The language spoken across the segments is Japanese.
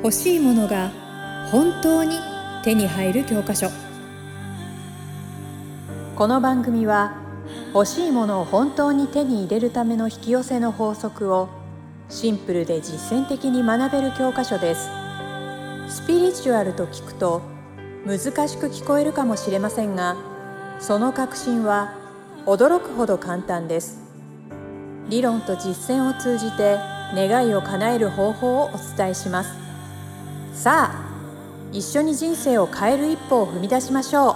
欲しいものが本当に手に入る教科書。この番組は欲しいものを本当に手に入れるための引き寄せの法則をシンプルで実践的に学べる教科書です。スピリチュアルと聞くと難しく聞こえるかもしれませんが、その核心は驚くほど簡単です。理論と実践を通じて願いを叶える方法をお伝えします。さあ、一緒に人生を変える一歩を踏み出しましょう。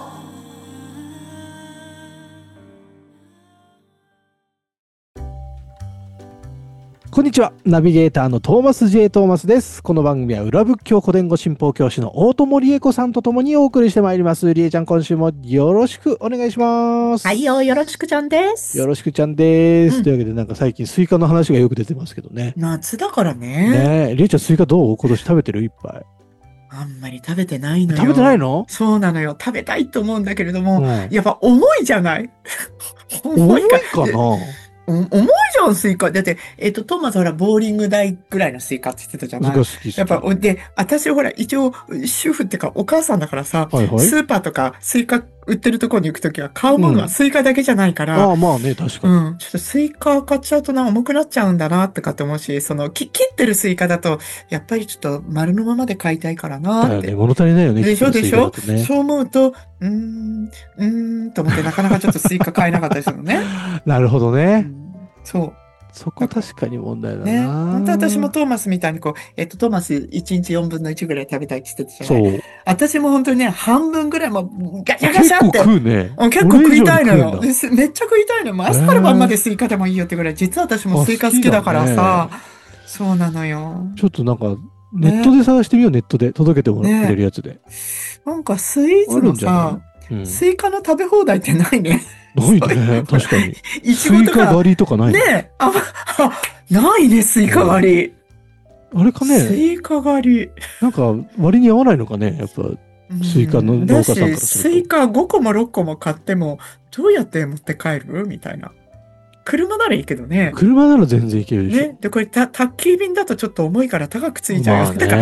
こんにちは。ナビゲーターのトーマス J. トーマスです。この番組は裏仏教古典語信奉教師の大友理恵子さんとともにお送りしてまいります。理恵ちゃん、今週もよろしくお願いします。 はいよ、よろしくちゃんです。 よろしくちゃんです。というわけで、なんか最近スイカの話がよく出てますけどね。 夏だからね。 ねえ、理恵ちゃんスイカどう？今年食べてる？いっぱい。 あんまり食べてないのよ。 食べてないの？ そうなのよ。食べたいと思うんだけれども、 うんやっぱ重いじゃない重いかな？ 重いじゃん、スイカ。だって、トーマスほら、ボーリング代ぐらいのスイカって言ってたじゃない？ 好き。 やっぱ、で、私ほら、一応、主婦っていうか、お母さんだからさ、 はいはい。 スーパーとかスイカ売ってるところに行くときは、買うものはスイカだけじゃないから、 ああ、まあね、確かに。 ちょっとスイカ買っちゃうと重くなっちゃうんだな、とかって思うし、切ってるスイカだと、やっぱりちょっと丸のままで買いたいからな、って。 だよね、物足りないよね。 でしょでしょ、 ね、 そう思うと、と思ってなかなかちょっとスイカ買えなかったりするのね。 なるほどね。 そう。 そこ確かに問題だな。 ね。本当私もトーマスみたいにトーマス1日4分の1ぐらい食べたいって言ってたじゃない？そう。私も本当にね、半分ぐらいもガシャガシャって。 結構食うね。 結構食いたいのよ。めっちゃ食いたいのよ。朝から晩までスイカでもいいよってぐらい。実は私もスイカ好きだからさ。そうなのよ。 ちょっとなんか、ネットで探してみよう、ネットで。届けてもらってるやつで。 なんかスイーツのさ、スイカの食べ放題ってないね。 ないね、確かに。 スイカ割りとかないね。ないね、スイカ割り。 あれかね。 スイカ割り。 なんか割に合わないのかね、やっぱ。スイカの農家さんからすると。 スイカ5個も6個も買っても、どうやって持って帰るみたいな。車ならいいけどね。 車なら全然いけるでしょ。 ね。で、これ、宅急便だとちょっと重いから高くついちゃうよ。 だから、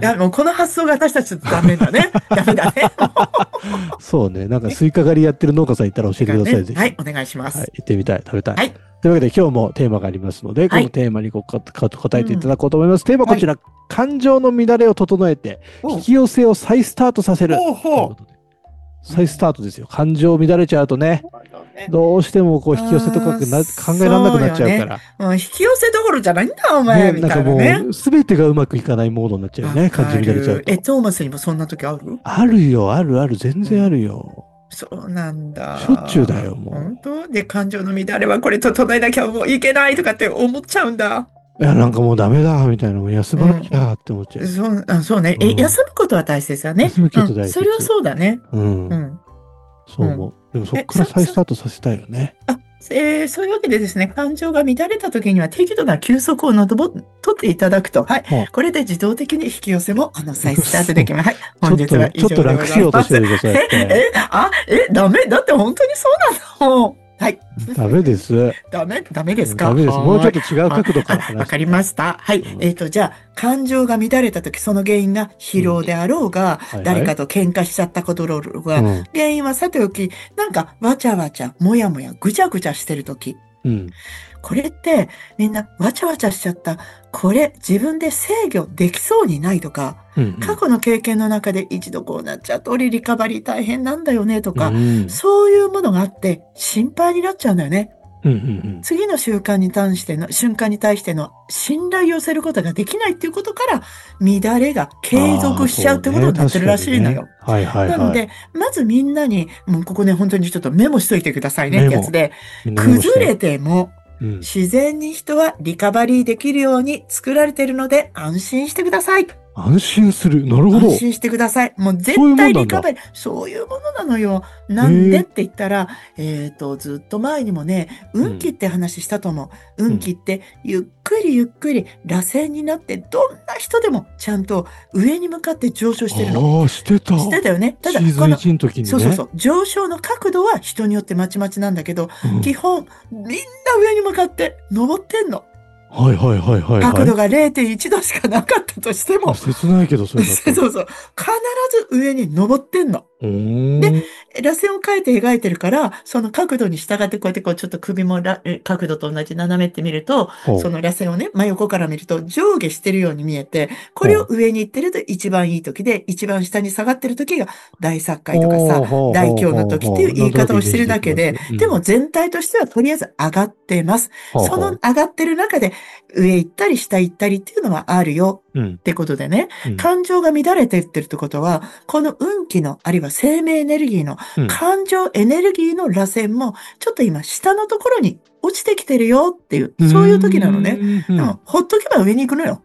もうこの発想が私たちとダメだね。ダメだね。 そうね。なんかスイカ狩りやってる農家さんいたら教えてください。ぜひ。 はい、お願いします。 はい、行ってみたい。食べたい。 はい。 というわけで今日もテーマがありますので、このテーマに答えていただこうと思います。テーマはこちら。感情の乱れを整えて、引き寄せを再スタートさせる。再スタートですよ。感情乱れちゃうとね。どうしてもこう引き寄せとか考えられなくなっちゃうから。 引き寄せどころじゃないんだお前、みたいなね。 なんかもう全てがうまくいかないモードになっちゃうよね。感情乱れちゃうと。 トーマスにもそんな時ある？ あるよ、ある、全然あるよ。 そうなんだ。 しょっちゅうだよ、もう。 本当で、感情の乱れはこれ整えなきゃもういけないとかって思っちゃうんだ。 いや、なんかもうダメだ、みたいな。もう休まなきゃって思っちゃう。 そうね。休むことは大切だね。 休むこと大切。 それはそうだね。 そう思う。でもそこから再スタートさせたいよね。 そういうわけでですね、感情が乱れた時には適度な休息を取っていただくと。はい。これで自動的に引き寄せも、再スタートできます。はい。本日は以上でございます。 ちょっと楽しようとしてるでしょ、 ダメだって本当にそうなの。はい。 ダメです。 ダメですか？ ダメです。もうちょっと違う角度から話して。 わかりました。はい。じゃあ、感情が乱れたとき、その原因が疲労であろうが、誰かと喧嘩しちゃったことだろうが、原因はさておき、なんか、わちゃわちゃ、もやもや、ぐちゃぐちゃしてるとき。これって、みんな、わちゃわちゃしちゃった。これ、自分で制御できそうにないとか、過去の経験の中で一度こうなっちゃうと、リカバリー大変なんだよねとか、そういうものがあって、心配になっちゃうんだよね。次の瞬間に対しての信頼を寄せることができないっていうことから、乱れが継続しちゃうってことになってるらしいのよ。なので、まずみんなに、もうここね、本当にちょっとメモしといてくださいねってやつで、崩れても、自然に人はリカバリーできるように作られているので安心してください。 安心する。なるほど。 安心してください。もう絶対リカバリー。そういうものなのよ。なんでって言ったら、ずっと前にもね、運気って話したと思う。運気ってゆっくりゆっくり螺旋になって、どんな人でもちゃんと上に向かって上昇してるの。 ああ、してた。 してたよね。ただ、 シーズン1の時にね。 そう。上昇の角度は人によってまちまちなんだけど、基本、みんな上に向かって登ってんの。 はいはいはいはい、はい。 角度が 0.1 度しかなかったとしても。 切ないけど、それだと。 そうそう。必ず上に登ってんの。 で、 螺旋を描いて描いてるから、その角度に従ってこうやってちょっと首も角度と同じ斜めって見ると、その螺旋をね、真横から見ると上下してるように見えて、これを上に行ってると一番いい時で、一番下に下がってる時が大殺界とかさ、大凶の時っていう言い方をしてるだけで、でも全体としてはとりあえず上がってます。その上がってる中で上行ったり下行ったりっていうのはあるよ。ってことでね、感情が乱れていってるってことは、この運気の、あるいは生命エネルギーの、感情エネルギーの螺旋も、ちょっと今下のところに落ちてきてるよっていう、そういう時なのね。でも、ほっとけば上に行くのよ。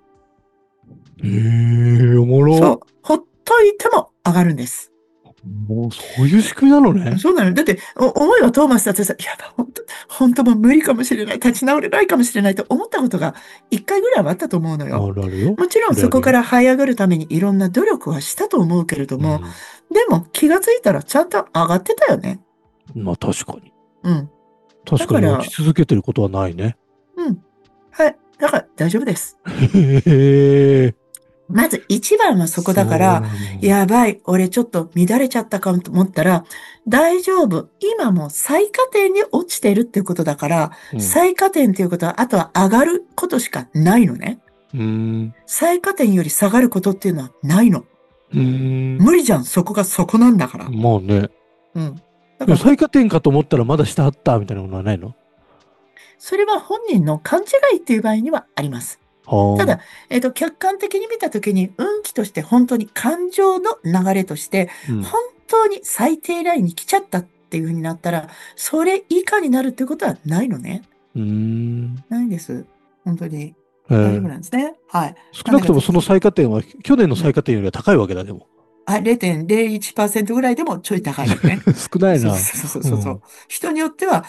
おもろ。 そう。ほっといても上がるんです。 もう、そういう仕組みなのね。 そうなの。だって、思いはトーマスだってさ、いや、本当もう無理かもしれない。立ち直れないかもしれないと思ったことが一回ぐらいはあったと思うのよ。 あるよ。 もちろんそこから這い上がるためにいろんな努力はしたと思うけれども、でも気がついたらちゃんと上がってたよね。 まあ確かに。 うん。 確かに落ち続けてることはないね。 うん。はい。だから大丈夫です。 へー。 まず一番はそこだから、やばい、俺ちょっと乱れちゃったかもと思ったら、大丈夫。今も最下点に落ちてるっていうことだから、最下点っていうことは、あとは上がることしかないのね。最下点より下がることっていうのはないの。無理じゃん。そこがそこなんだから。 もうね。 うん。 だから最下点かと思ったらまだ下あったみたいなものはないの？ それは本人の勘違いっていう場合にはあります。ただ、客観的に見たときに、運気として本当に感情の流れとして、本当に最低ラインに来ちゃったっていう風になったら、それ以下になるっていうことはないのね。ないんです。本当に。大丈夫なんですね。はい。 少なくともその最下点は、去年の最下点よりは高いわけだ、でも。 0.01% ぐらいでもちょい高いよね。 少ないな。 そう。人によっては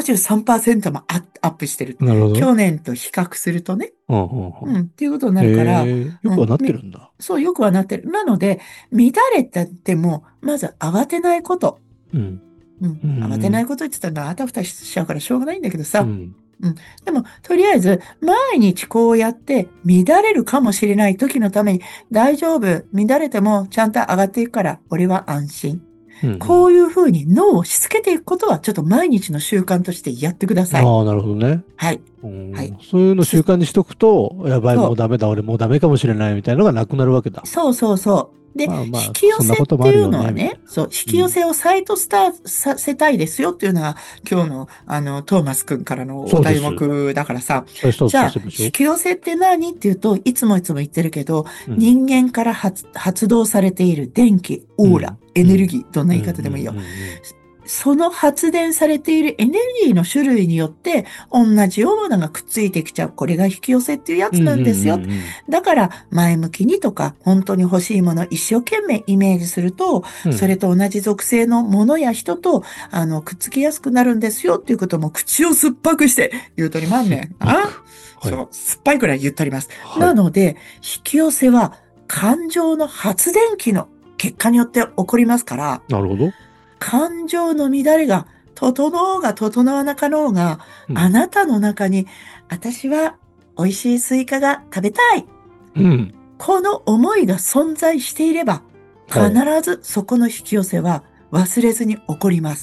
73% もアップしてる。 なるほど。 去年と比較するとね。っていうことになるから。 よくはなってるんだ。 そう、よくはなってる。なので、乱れたっても、まず慌てないこと。慌てないことって言ったら、あたふたしちゃうからしょうがないんだけどさ。でも、とりあえず、毎日こうやって乱れるかもしれない時のために、大丈夫、乱れてもちゃんと上がっていくから、俺は安心。こういうふうに脳をしつけていくことは、ちょっと毎日の習慣としてやってください。 ああ、なるほどね。 はい。 そういうの習慣にしとくと、やばい、もうダメだ、俺もうダメかもしれないみたいなのがなくなるわけだ。 そう。で、引き寄せっていうのはね、そう、引き寄せをサイトスタートさせたいですよっていうのが、今日の、トーマス君からのお題目だからさ。じゃあ、引き寄せって何っていうと、いつも言ってるけど、人間から発動されている電気、オーラ、エネルギー、どんな言い方でもいいよ。その発電されているエネルギーの種類によって、同じようなものがくっついてきちゃう。これが引き寄せっていうやつなんですよ。だから、前向きにとか、本当に欲しいものを一生懸命イメージすると、それと同じ属性のものや人と、くっつきやすくなるんですよっていうことも口を酸っぱくして言うとりまんねん。そう、酸っぱいくらい言っております。なので、引き寄せは感情の発電機の結果によって起こりますから。 なるほど。 感情の乱れが、整おうが整わなかろうが、あなたの中に、私は美味しいスイカが食べたい。この思いが存在していれば、必ずそこの引き寄せは忘れずに起こります。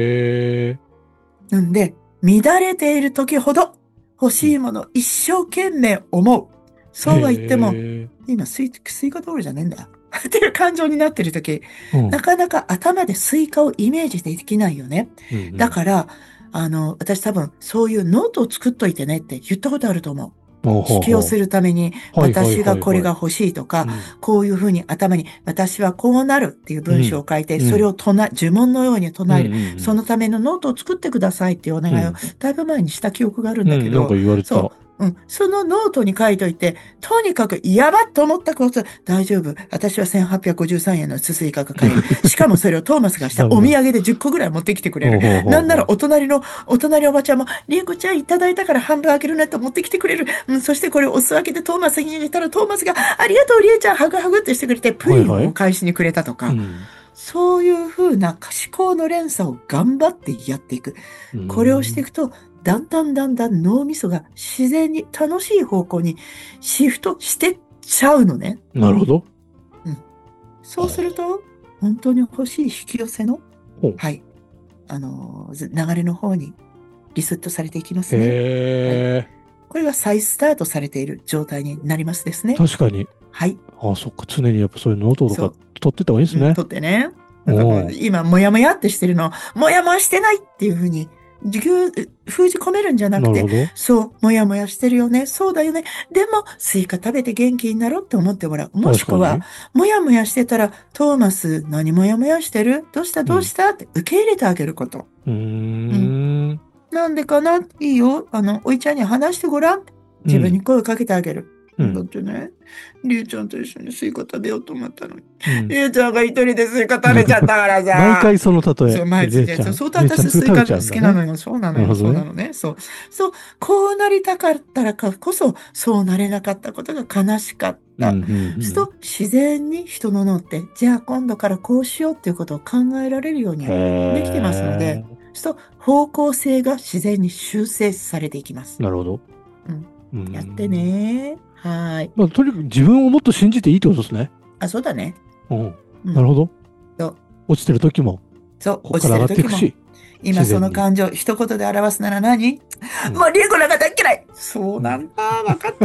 なんで、乱れている時ほど欲しいものを一生懸命思う。そうは言っても、今スイカ通りじゃねえんだ。っていう感情になってるとき、なかなか頭でスイカをイメージできないよね。だから、私多分そういうノートを作っといてねって言ったことあると思う。引き寄せるために、私がこれが欲しいとか、こういうふうに頭に、私はこうなるっていう文章を書いて、それを呪文のように唱える。そのためのノートを作ってくださいっていうお願いを、だいぶ前にした記憶があるんだけど、そのノートに書いといて、とにかくやばっと思ったこと、大丈夫。私は1853円のスイカが買える。しかもそれをトーマスがしたお土産で10個ぐらい持ってきてくれる。なんならお隣おばちゃんも、リエコちゃんいただいたから半分開けるねと持ってきてくれる。そしてこれお裾分けでトーマスに入れたらトーマスが、ありがとうリエちゃん、ハグハグってしてくれて、プリンを返しにくれたとか。そういう風な思考の連鎖を頑張ってやっていく。これをしていくと、 だんだん脳みそが自然に楽しい方向にシフトしてっちゃうのね。 なるほど。 そうすると、本当に欲しい引き寄せの、はい、流れの方にリセットされていきますね。これが再スタートされている状態になりますですね。 確かに。 はい。 そっか。常にやっぱそういうノートとか取ってた方がいいですね。 取ってね。今、もやもやってしてるの、もやもやしてないっていうふうに、封じ込めるんじゃなくて、そう、もやもやしてるよね。そうだよね。でも、スイカ食べて元気になろうって思ってもらう。もしくは、もやもやしてたら、トーマス、何もやもやしてる？どうしたって受け入れてあげること。なんでかな？いいよ。おいちゃんに話してごらん。自分に声をかけてあげる。だってね、りえちゃんと一緒にスイカ食べようと思ったのに。りえちゃんが一人でスイカ食べちゃったからさ。 毎回その例え。 そう、毎日。そうと私スイカ好きなのよ。そうなのよ。そうなのね。そう。こうなりたかったらこそ、そうなれなかったことが悲しかった。そう自然に人の脳って、じゃあ今度からこうしようっていうことを考えられるようにできてますので、方向性が自然に修正されていきます。 なるほど。 やってね。はい。 とにかく自分をもっと信じていいってことですね。 そうだね。 なるほど。落ちてる時も。 そう、落ちてる時も。今その感情、一言で表すなら何？もうリエコなんか大嫌い。そうなんだ。わかった。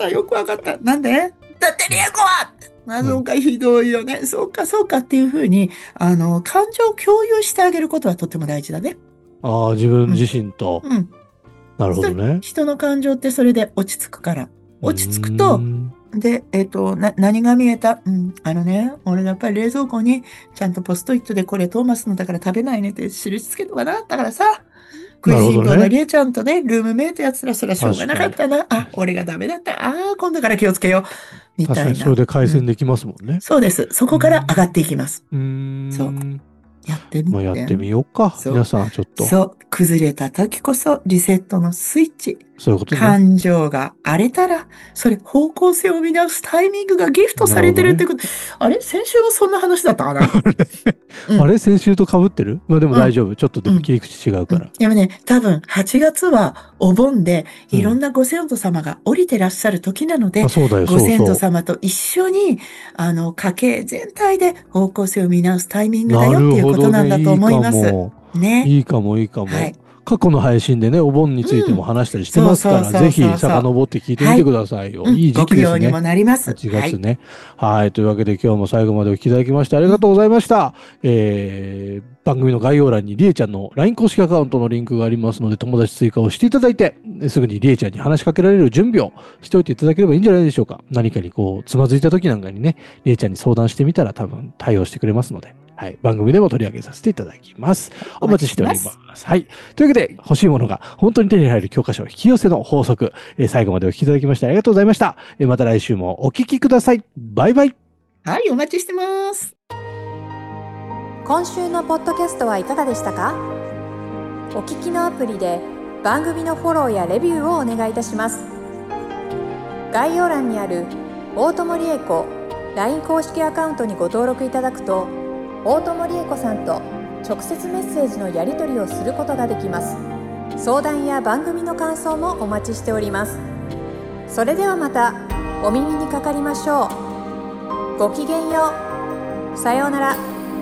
よくわかった。なんで？だってリエコはそうか、ひどいよね。そうかっていうふうに、感情を共有してあげることはとても大事だね。 自分自身と。なるほどね。 人の感情ってそれで落ち着くから。落ち着くと、で、何が見えた？俺やっぱり冷蔵庫にちゃんとポストイットでこれトーマスのだから食べないねって印つけとかな。だからさ、食いしん坊のりえちゃんとね、ルームメイトやつらそれはしょうがなかったな。俺がダメだった。今度から気をつけよう。みたいな。 確かにそれで改善できますもんね。 そうです。そこから上がっていきます。そう。やってみて。 やってみようか。皆さんちょっと。 そう。崩れた時こそリセットのスイッチ。 そういうことね。 感情が荒れたら、それ方向性を見直すタイミングがギフトされてるってこと。あれ？先週はそんな話だったかな？ あれ？先週と被ってる？でも大丈夫。ちょっとでも切り口違うから。 でもね、多分8月はお盆でいろんなご先祖様が降りてらっしゃる時なので、ご先祖様と一緒に、家計全体で方向性を見直すタイミングだよっていうことなんだと思います。ね。 いいかも。はい。過去の配信でね、お盆についても話したりしてますから、ぜひ遡って聞いてみてくださいよ。いい時期ですね。 ご供養にもなります。 8月ね。はい。というわけで今日も最後までお聞きいただきましてありがとうございました。番組の概要欄にりえちゃんの LINE 公式アカウントのリンクがありますので、友達追加をしていただいて、すぐにりえちゃんに話しかけられる準備をしておいていただければいいんじゃないでしょうか。何かにつまずいた時なんかにね、りえちゃんに相談してみたら多分対応してくれますので。はい。番組でも取り上げさせていただきます。お待ちしております。はい。というわけで、欲しいものが本当に手に入る教科書引き寄せの法則、最後までお聞きいただきましてありがとうございました。また来週もお聞きください。バイバイ。 はい、お待ちしてます。 今週のポッドキャストはいかがでしたか？お聞きのアプリで番組のフォローやレビューをお願いいたします。概要欄にある大友理恵子 LINE 公式アカウントにご登録いただくと、大友理恵子さんと直接メッセージのやり取りをすることができます。相談や番組の感想もお待ちしております。それではまたお耳にかかりましょう。ごきげんよう。さようなら。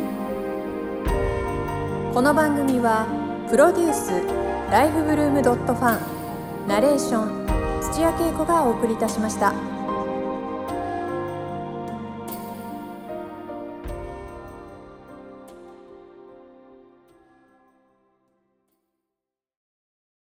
この番組はプロデュースライフブルームドットファン、ナレーション土屋恵子がお送りいたしました。